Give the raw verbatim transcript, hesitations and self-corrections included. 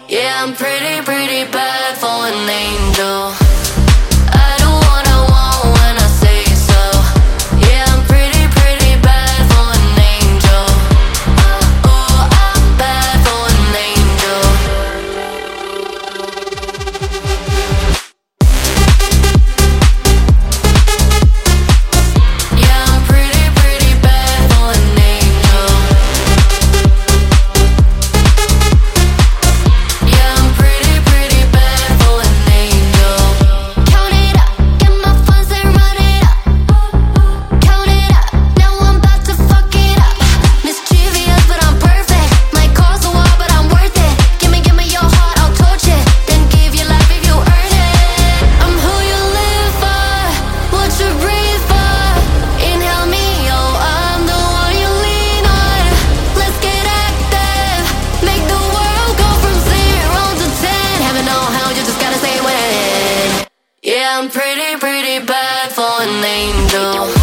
Yeah, I'm pretty, pretty bad for an angel. I do what I want when I say so. Yeah, I'm pretty, pretty bad for an angel. Oh, oh, I'm bad for an angel. Yeah, I'm pretty, pretty bad for an angel. Yeah, I'm pretty, pretty bad for an angel. Count it up, get my funds and run it up. Count it up, now I'm about to fuck it up. Mischievous, but I'm perfect. Might cause a war, but I'm worth it. Give me, give me your heart, I'll torch it. Then give you life if you earn it. I'm who you live for, what you breathe for. Inhale me, oh, I'm the one you lean on. Let's get active, make the world go from zero to ten. Heaven or hell, you just gotta say when. Yeah, I'm pretty, pretty bad for an angel.